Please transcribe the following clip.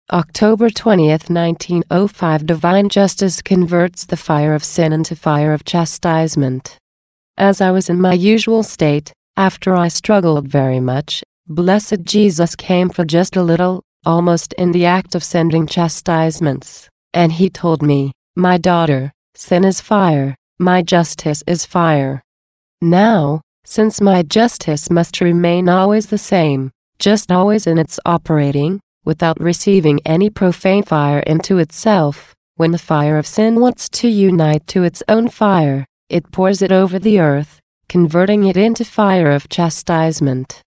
October 20th, 1905. Divine justice converts the fire of sin into fire of chastisement. As I was in my usual state, after I struggled very much, blessed Jesus came for just a little, almost in the act of sending chastisements, and he told me, "My daughter, sin is fire, my justice is fire." Now, since my justice must remain always the same, just always in its operating, without receiving any profane fire into itself, when the fire of sin wants to unite to its own fire, it pours it over the earth, converting it into fire of chastisement.